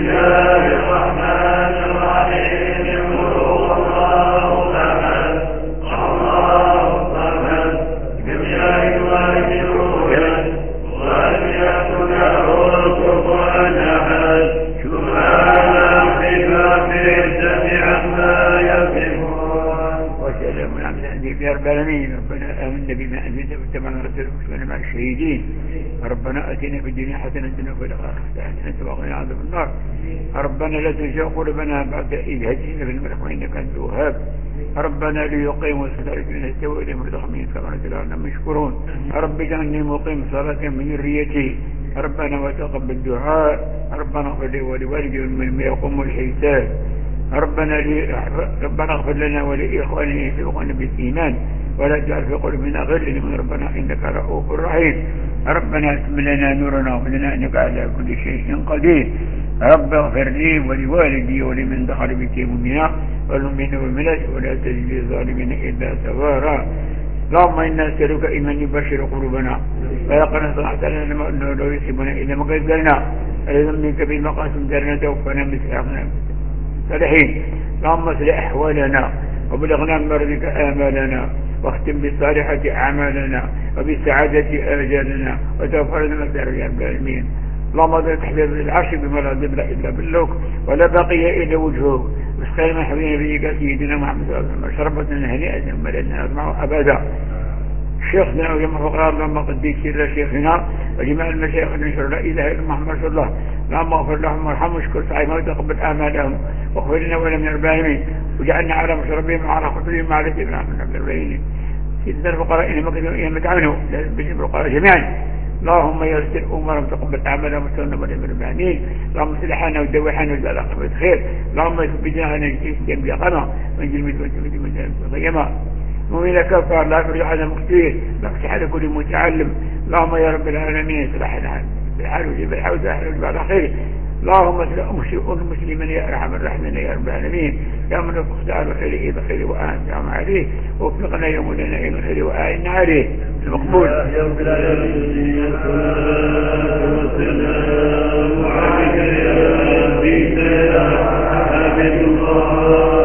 ربنا آمنا بما أنزلت واتبعنا رسولك وكنا مع الشهيدين. ربنا آتنا في الدنيا حسنة وفي الآخرة حسنة وقنا عذاب النار. ربنا لا تزغ قلوبنا بعد إذ هديتنا بالملك وإنك أنت الوهاب. ربنا ليقيموا الصلاة الذين استووا إليهم رزقهم كما رزقنا مشكورون. رب اجعلني مقيم صلاة من ذريتي ربنا وتقبل الدعاء. ربنا اغفر لي ولوالدي ومن يقوم الحساب. ربنا اغفر لنا ولإخواننا في أخوانا بالإيمان ولا تجعل في قلوبنا غل لمن ربنا إنك رؤوف رحيم. ربنا اتم لنا نورنا واغفر لنا إنك على كل شيء قدير. رب اغفر لي ولوالدي ولمن دخل بيتي مؤمنا والمؤمنين والمؤمنات ولا تجد الظالمين إلا سوارا. اللهم إنا نسألك إيمان يبشر قلوبنا ويقنا صلاة لنا أنه لو يصيبنا إلا ما قدرنا أيضا منك بالمقاسم دارنا توفنا مثل صالحين. اللهم اصلح أحوالنا وبلغنا من مرضك آمالنا واختم بالصالحة أعمالنا وبالسعادة آجالنا وتوفرنا من الدار يا رب العالمين. اللهم اجعل تحت العرش بما لا ظل إلا باللوك ولا بقي إلا وجهك واسقنا من حبيبنا بك سيدنا محمد صلى الله عليه وسلم شربتنا هنيئة ملأنا نطمع أبدا. شيخنا وجمع فقراء اللهم قديس سر شيخنا وجميع المشايخ نشر لا اله الا محمد رسول الله. اللهم اغفر لهم وارحمهم واشكر سعيهم وتقبل اعمالهم واغفر لنا ولم الظالمين وجعلنا على مشربهم وعلى خطبهم وعلى سيدنا محمد الرحيم. سيدنا الفقراء انما كانوا متعاونوا بالنسبه للفقراء جميعا. اللهم يسر امورهم وتقبل اعمالهم وتولنا ولم الظالمين. اللهم اصلح حالنا ودوي حالنا واجعل عاقبة خير. اللهم ثبت جناحنا في اليقظه وانجل من الغيمه ومن كفر لا ترجع على مختير نقص على كل متعلم. اللهم يا رب العالمين اصلح لنا الحال وجب الحال وجب على خير. اللهم اصلح المسلمين يا ارحم الراحمين يا رب العالمين. يا من اختار الخير الى خير وانت عليه ووفقنا يوم لنا الى الخير واعنا عليه المقبول يا رب العالمين. والسلام عليك يا سيدنا حبيب الله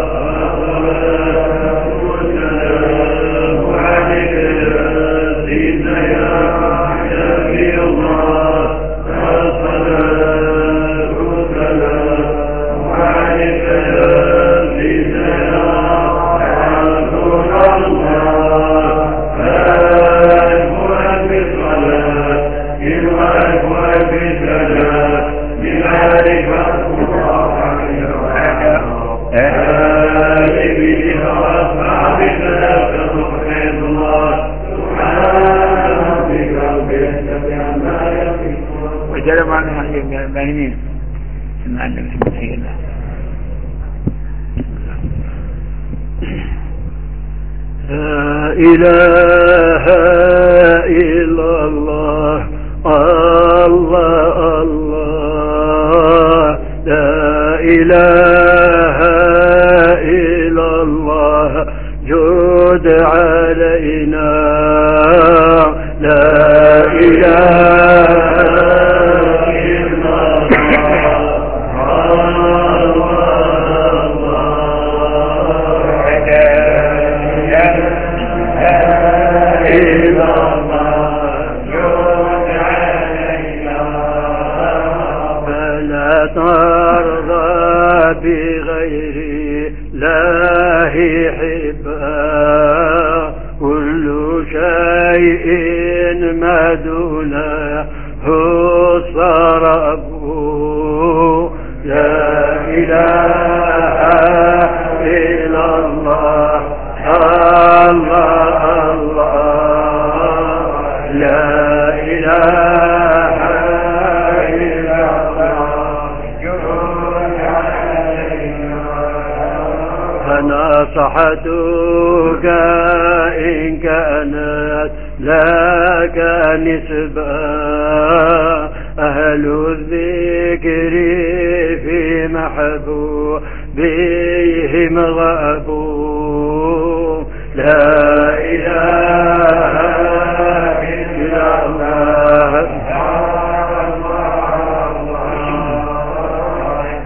وجلب عنها البانمين سمع النبي صلى الله عليه وسلم. لا إله إلا الله الله الله لا إله إلا الله جود علينا لا إله بغير الله حبا كل شيء ما دونه صرف لا إله إلا الله الله الله لا إله إلا الله فنصحتك إن كانت لك نسبة أهل الذكر في محبوبهم غابوا لا إله إلا الله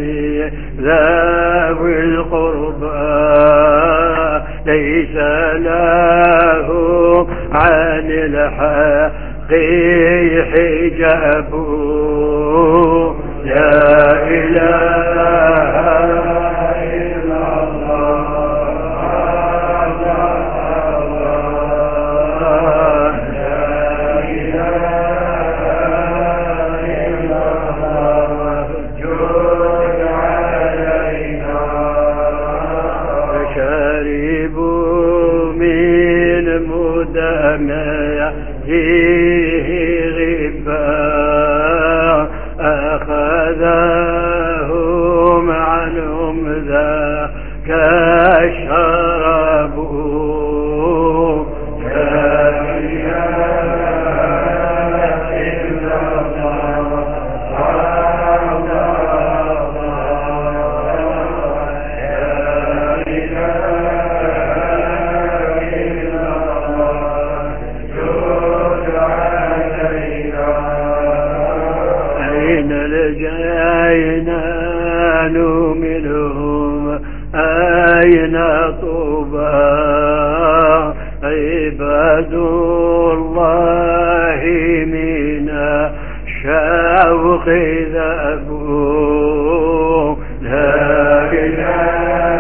ذوي القربى ليس له عن الحق حجاب لا إله إلا فيه غفاء أخذهم عنهم ذاك الشراب لا إله إلا الجينان منهم أين طوبى عباد الله من الشوق ذابوا لا إله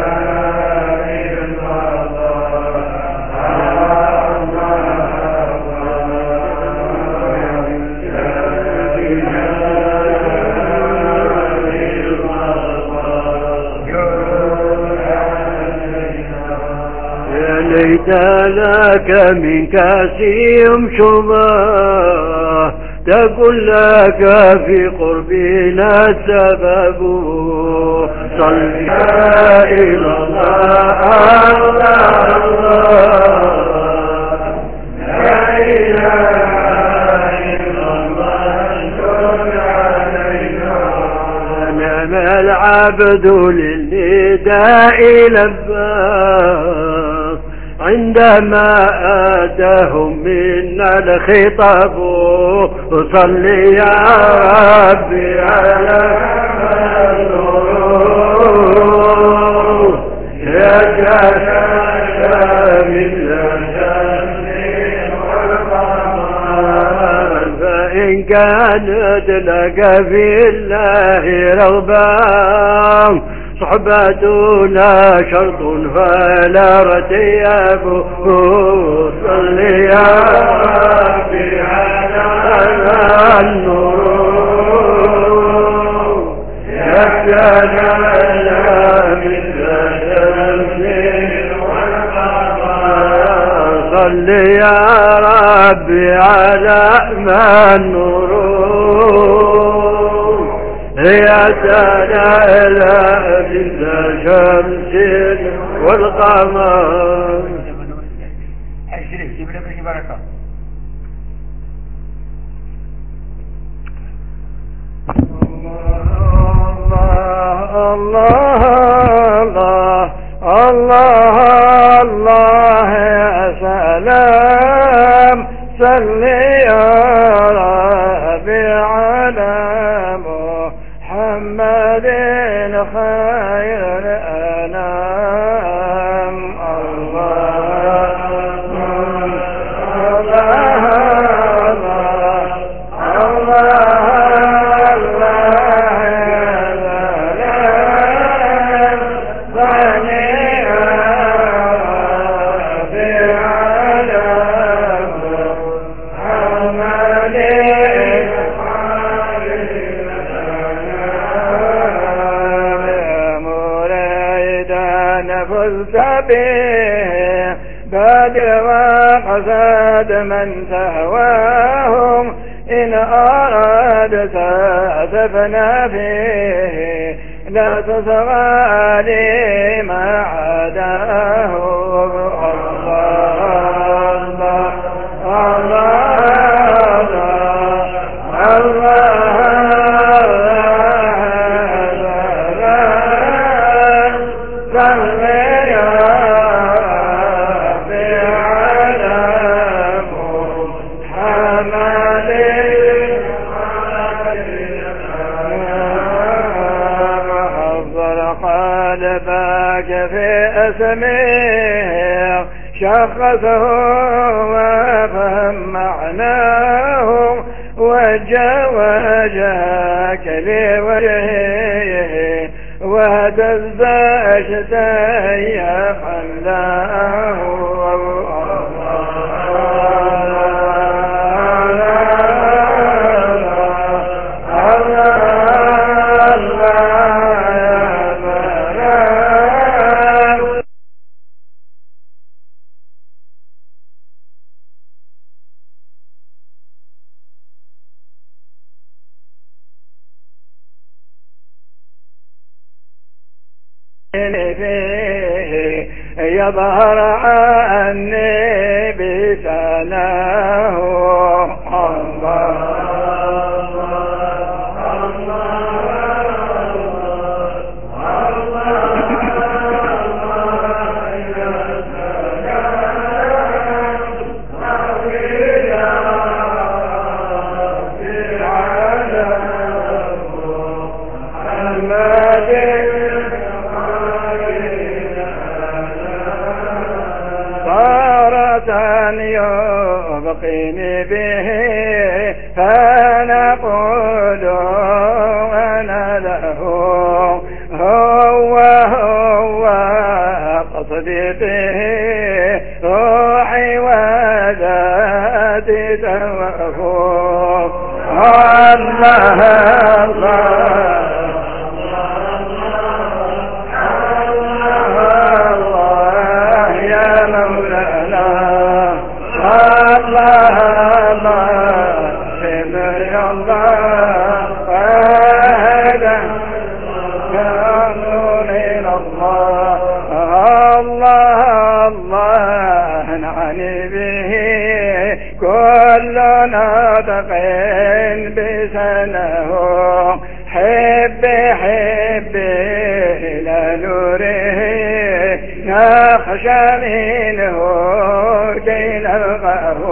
ليت لك من كاسهم شباه تكن لك في قربنا السبب صل إلى الله لا إله إلا الله نعم العبد للنداء لباه عندما آتاهم منا الخطاب صل يا ربي على النور يا جلال من والقمر فإن كانت لك في الله رغبة صحبتنا شرط فلا ارتياب صل يا ربي على النور يا جلال من والقمر صل يا ربي على النور يا جلال من الشمس والقمر الله الله الله الله يا سلام صل يا ربي على محمد خير الأنام الله الله به بادر وقصد من تهواهم إن أرادت تفنى فيه لا تصغى لي ما عداه الله الله قلبك في اسمه شخصه وفهم معناه وجه وجهك لوجهه وهتز اشتياق له يظهر عني بسناه يبقيني به فنقول أنا له هو قصدي به روحي وذاتي توفوا الله ناطقين بسنه حبي حبي إلى نوره نخشى منه كي نلقاه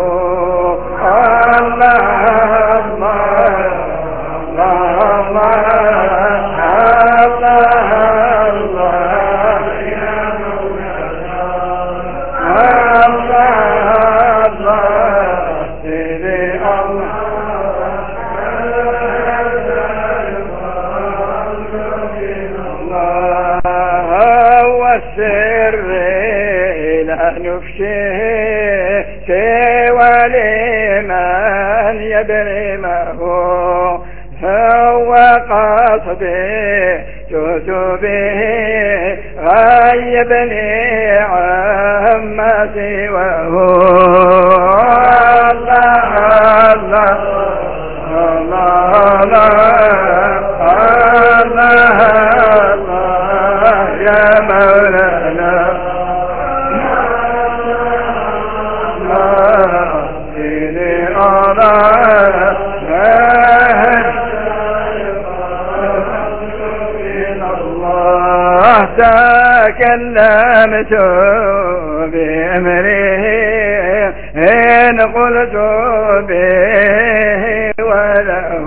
الله الله الله الله الله يا مولانا الله نفشه سوى لمن يدري ما هو قصدي جئت به غيبني عما سواه الله الله الله الله الله يا مولانا تكلمت بأمره إن قلت به وله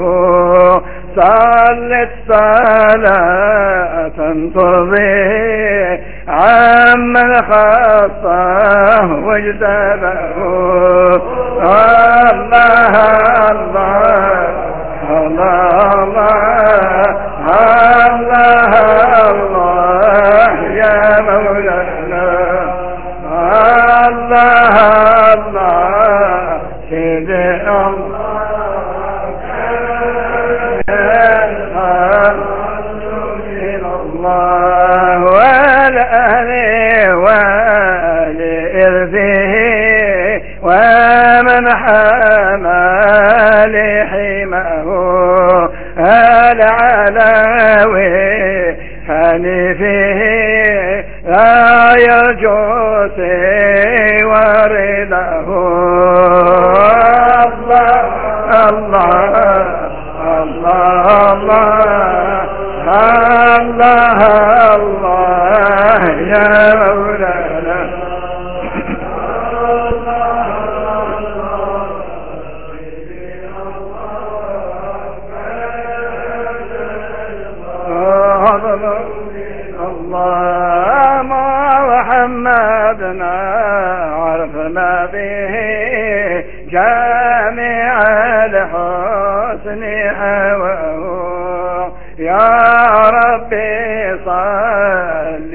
صلت صلاة ترضيه عمن خصه واجتبه الله الله الله الله الله يا مولانا الله الله سيدي الله والأهل ولإرثه ومن حمل حماه العلاوي حنيفه لا يرجو سوى رضاه الله الله الله الله يا مولانا الله محمدنا عرفنا به جامع الحسن حواه يا ربي صل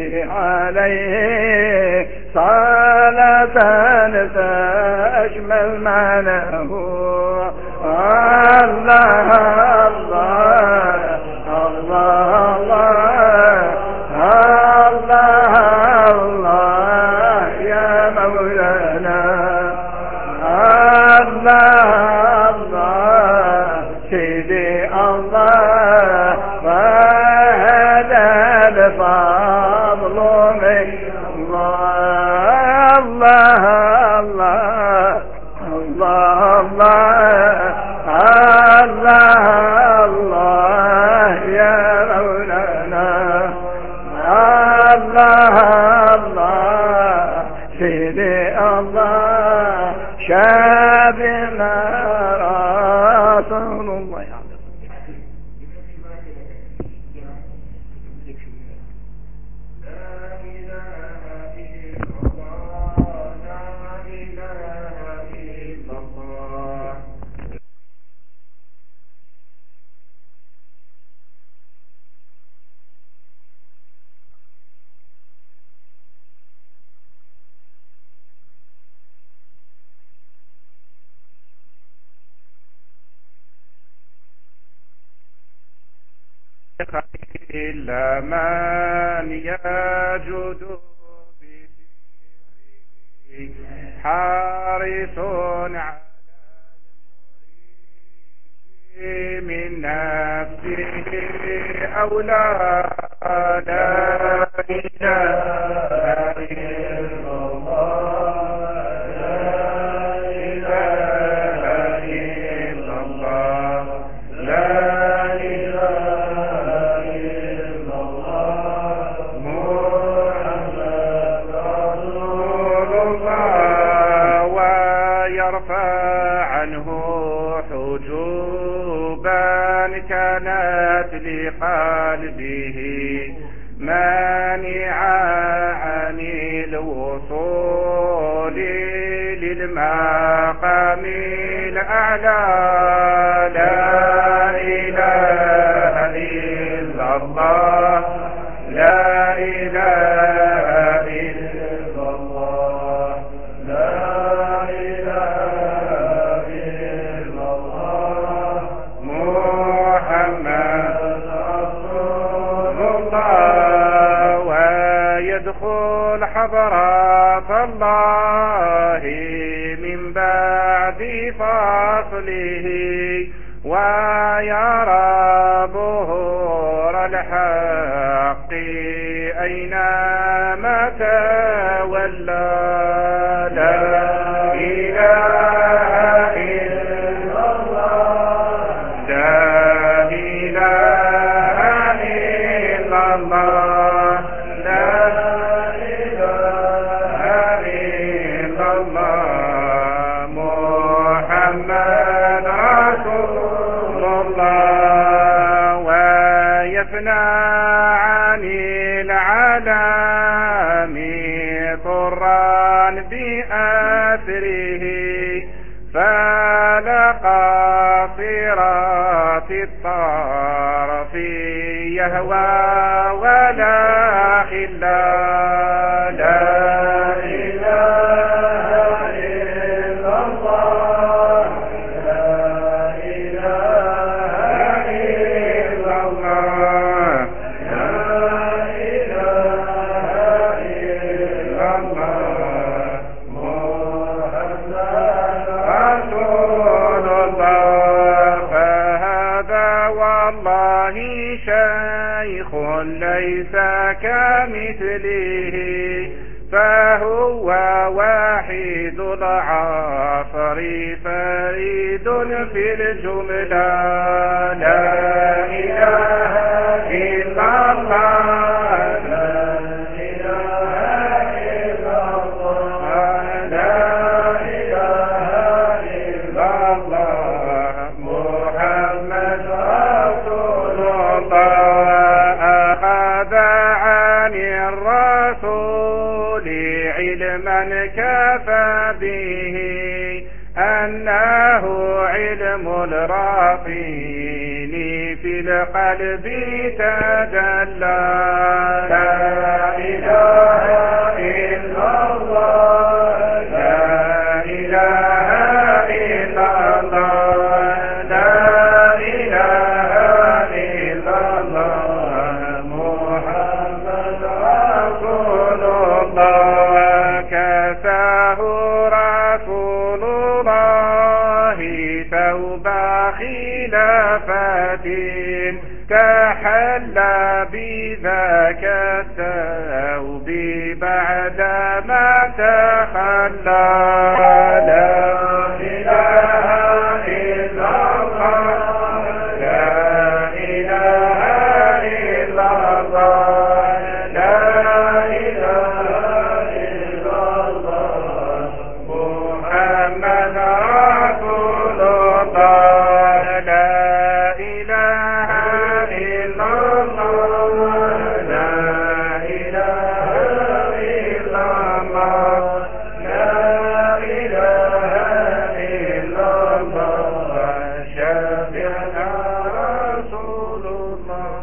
عليه صلاة تشمل معناه الله الله الله الله الله يا مولانا الله الله سيدي الله وهذا الفضل من الله الله الله الله الله الله يا مولانا الله الله سيدي الله شافنا رسول الله إلا من يجد به حارس على المريد من نفسه أولى لا إله إلا الله لا إله إلا الله لا كانت لقلبه مانعا عن الوصول للمقام الأعلى لا إله إلا الله لا إله إلا الله لا إله إلا الله محمد رسول الله ويدخل حضرات الله من بعد فصله ويرى ظهور الحق أينما تولى لا إله إلا الله لا إله إلا الله لا إله إلا الله محمد رسول الله ويفنى عن العالم طرا بأسره فلقى صراط الطرف يهوى ولا خلا لا إله إلا الله لا إله إلا الله لا إله إلا الله محمد رسول الله فهذا والله شيخ ليس كمثله فهو واحد العصر فريد في الجملة لا إله إلا الله لا إله إلا الله لا إله إلا الله محمد رسول الله أخذ عن به أنه علم الراقين في القلب تجلى. لا إله إلا الله لا إله إلا الله لا إله إلا الله محمد رسول الله. كساه رسول الله ثوب خلافة كحل بذاك الثوب بعدما تخلى. لا إله إلا الله لا إله إلا الله لا إله إلا الله محمد رسول الله. لا إله إلا الله لا إله إلا الله لا إله إلا الله شفيعنا رسول الله.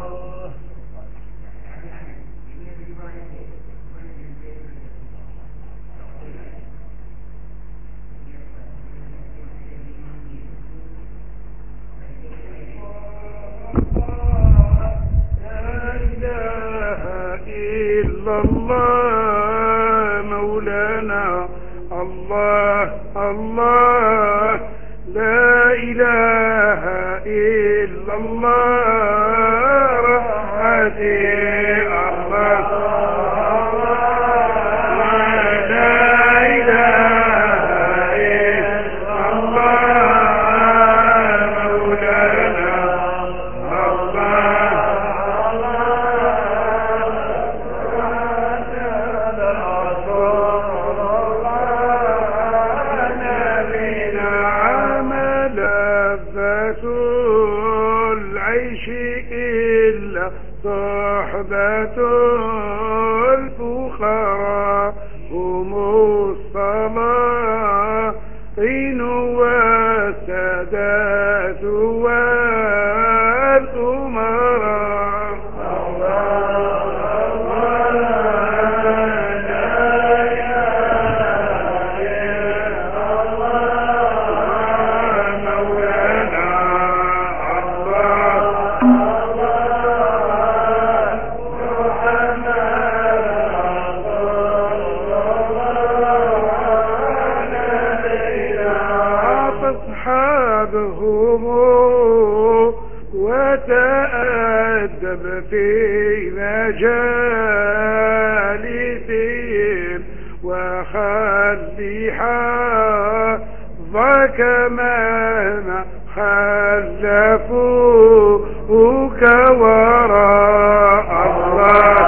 إلا الله مولانا الله الله لا إله إلا الله رحمتي الله لا إله إلا الله مولانا صحبة الفقراء هم الصلاحين والسادات والأمراء. أصحابهم وتأدب في مجالسهم وخلي حظك مهما خلفوك وراء الله.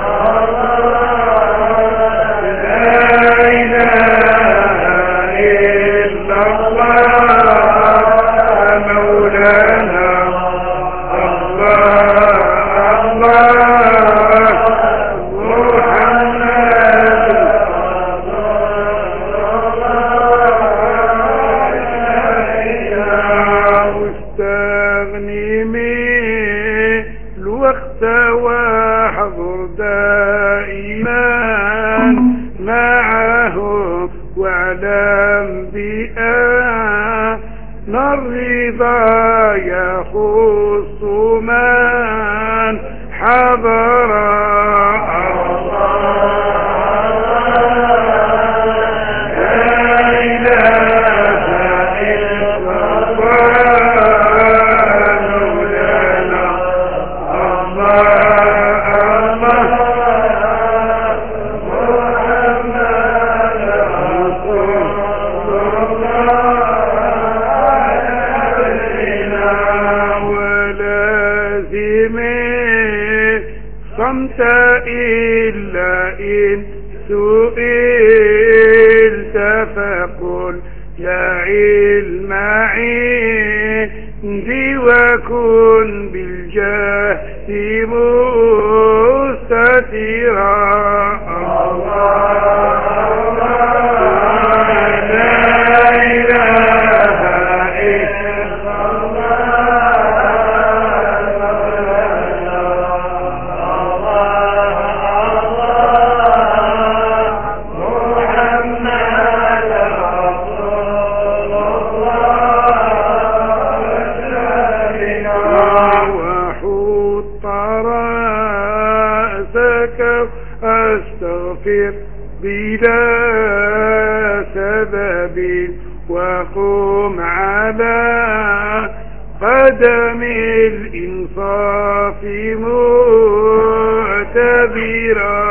واحضر دائما معهم واعلم بأن الرضا يخص من حضر صمت إلا إن سئلت فقل لا علم عندي وكن بالجهل مستترا. الله لك أستغفر بلا سبب وقم على قدم الإنصاف معتبرا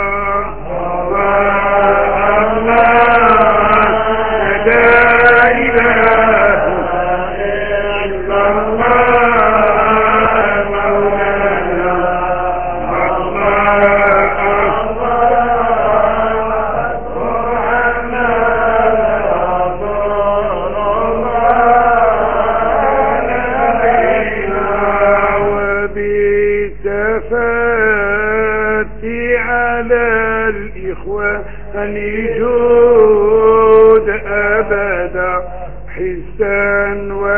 جود أبدا حسا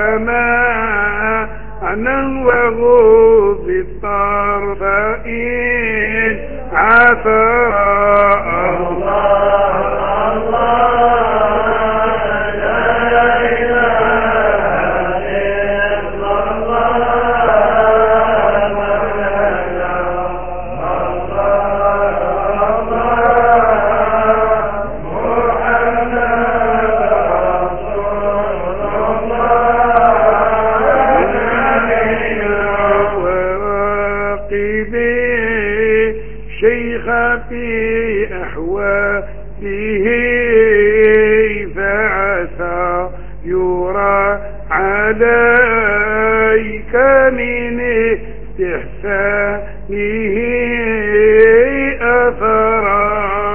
ومعنى وغض الطرف إن عفا في أحواله فعسى يرى عليك من استحسانه أثرا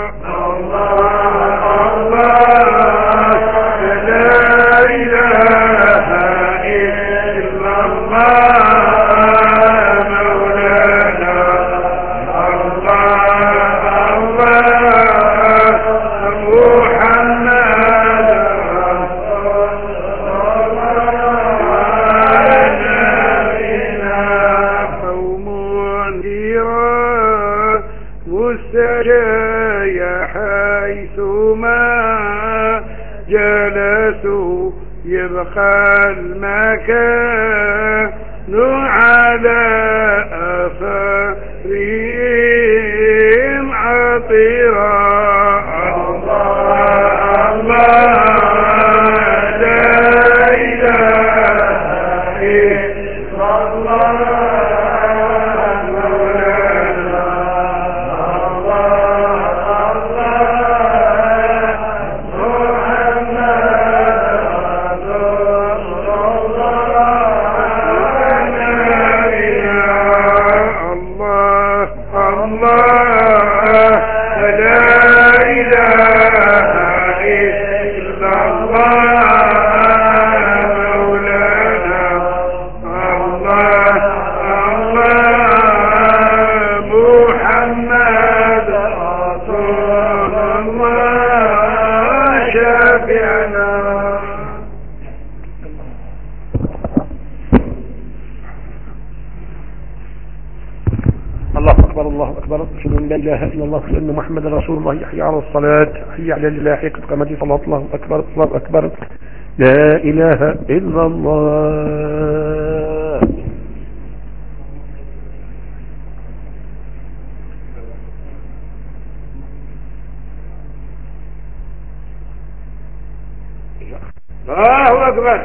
يبقى المكان على أثرهم عطرا الله أكبر أشهد أن لا إله إلا الله وأن محمدا رسول الله يحيى على الصلاة حي على الفلاح قد قامت الصلاة الله أكبر الله أكبر لا إله إلا الله الله أكبر.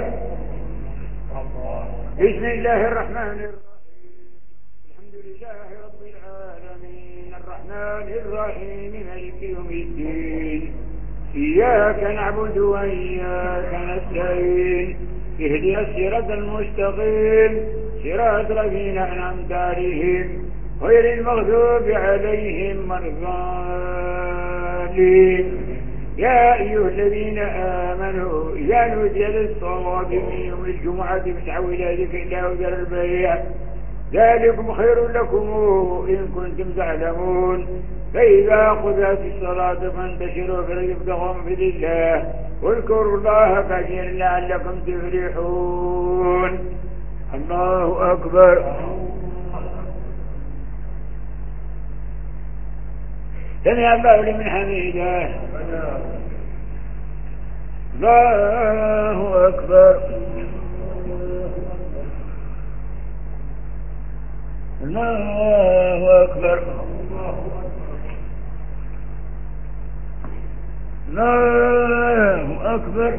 بسم الله الرحمن الرحيم الحمد لله رب العالمين الرحمن الرحيم مالك يوم الدين إياك نعبد وإياك نستعين اهدنا الصراط المستقيم صراط الذين أنعمت عليهم غير المغضوب عليهم ولا الضالين. يا أيها الذين آمنوا إذا نودي للصلاة من يوم الجمعة فاسعوا إلى ذكر الله وذروا البيع ذلكم خير لكم إن كنتم تعلمون. فإذا قضيت الصلاة فانتشروا في الأرض وابتغوا من فضل الله واذكروا الله كثيرا لعلكم تفلحون. الله أكبر. سمع الله لمن حميده. الله أكبر. الله أكبر. الله أكبر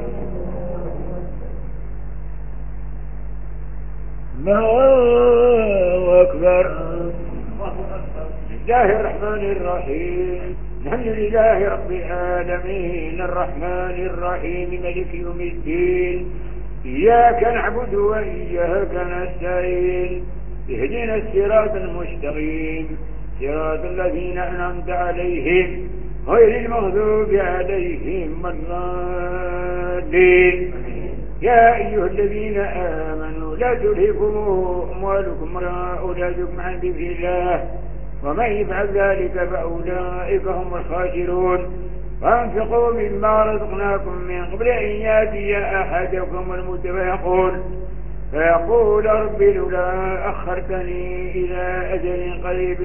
الله أكبر. بسم الله الرحمن الرحيم. الحمد لله رب العالمين الرحمن الرحيم مالك يوم الدين. إياك نعبد وإياك نستعين. اهدنا الصراط المستقيم صراط الذين أنعمت عليهم غير المغضوب عليهم ولا الضالين. يا أيها الذين آمنوا لا تلهكم أموالكم ولا أولادكم عن ذكر الله ومن يفعل ذلك فأولئك هم الخاسرون. وأنفقوا مما رزقناكم من قبل أن يأتي أحدكم الموت فيقول رب لولا أخرتني إلى أجل قريب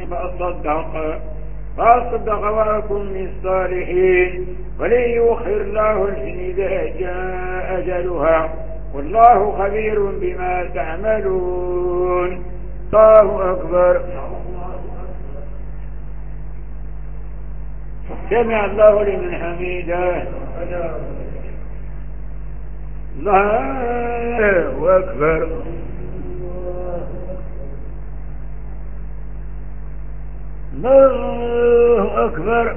فأصدق وأكن من الصالحين ولن يؤخر الله الحين إذا جاء أجلها والله خبير بما تعملون. الله أكبر. سمع الله لمن حميده. الله أكبر. الله أكبر.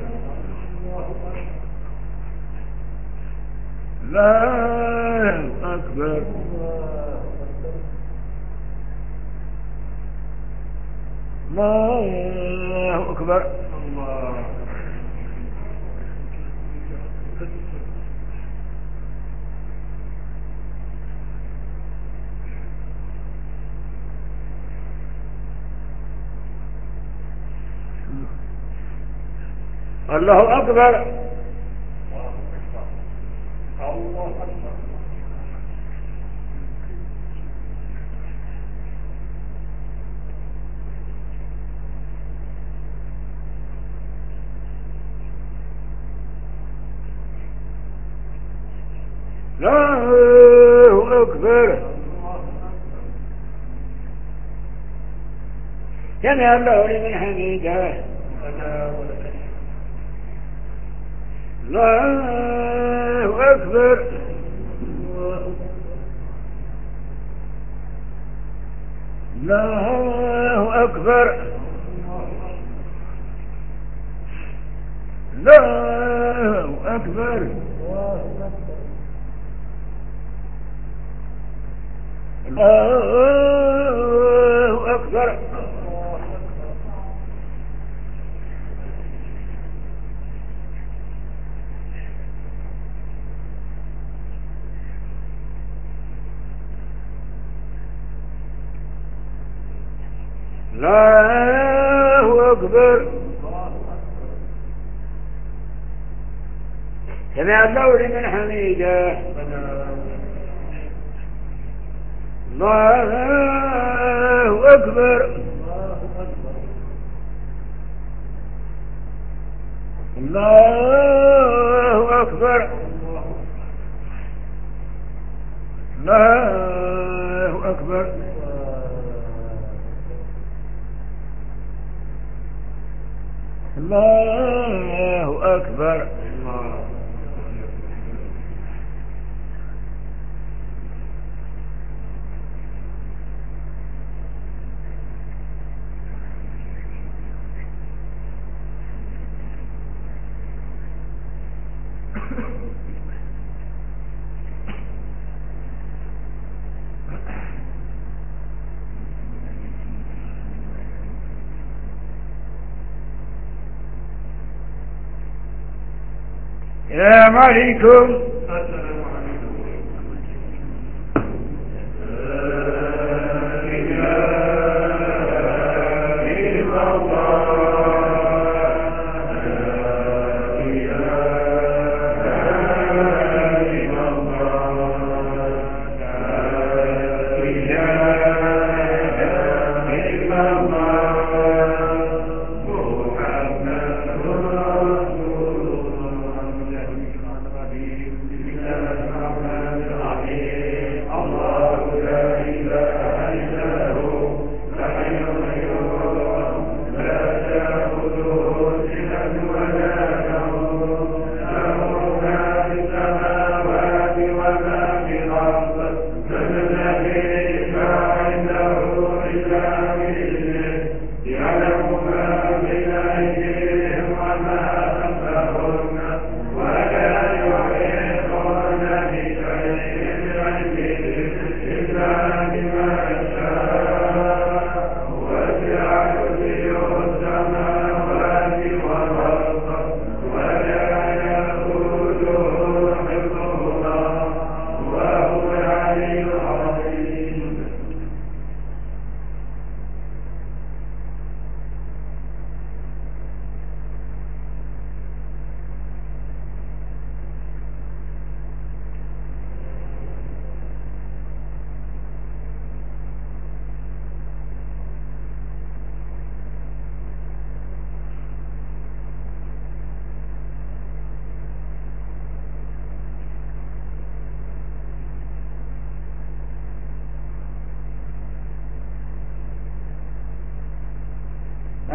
الله أكبر. الله أكبر. الله أكبر. الله أكبر. الله أكبر. سمع الله لمن حميده. الله أكبر. الله أكبر. الله أكبر. الله أكبر. الله أكبر. سمع الله لمن حميده. الله أكبر. الله أكبر. الله أكبر. الله أكبر. السلام عليكم.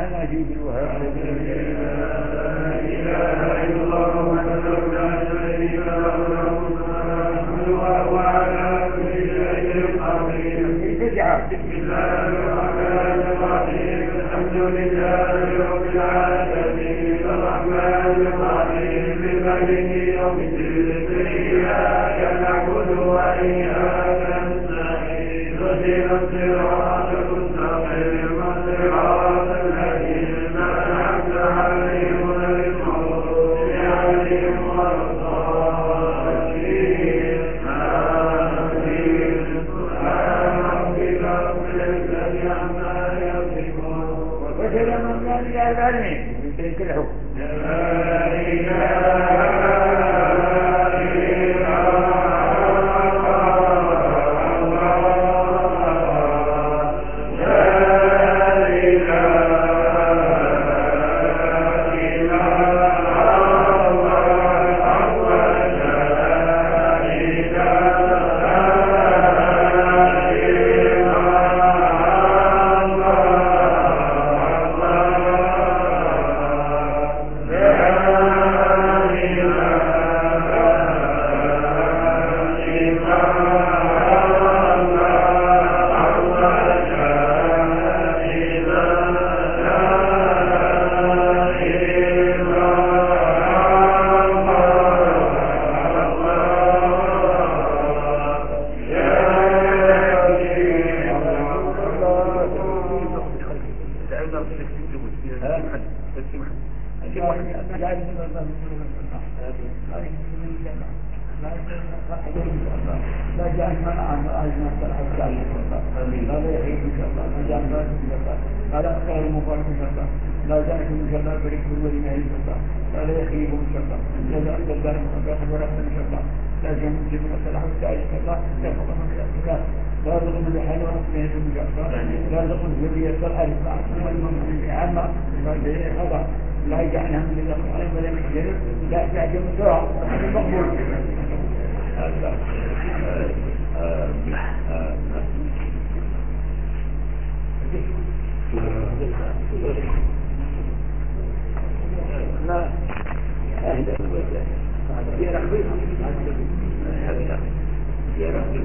لنا في بالوهاب لا إله إلا الله وحده لا شريك له وعلى كل شيء قدير. بسم الله الرحمن الرحيم الحمد لله رب العالمين الرحمن الرحيم مالك يوم الدين إياك نعبد وإياك نستعين اهدنا الصراط المستقيم صراط الذين أنعمت عليهم غير المغضوب عليهم ولا الضالين آمين. سبحان ربك رب العزة عما يصفون وسلام على العالمين بتلك الحكم. لا إله لا يجعلها من الأخرين ولا من الجنة لا تعجب بسرعة المقبول. لا أهلا يا ربي يا ربي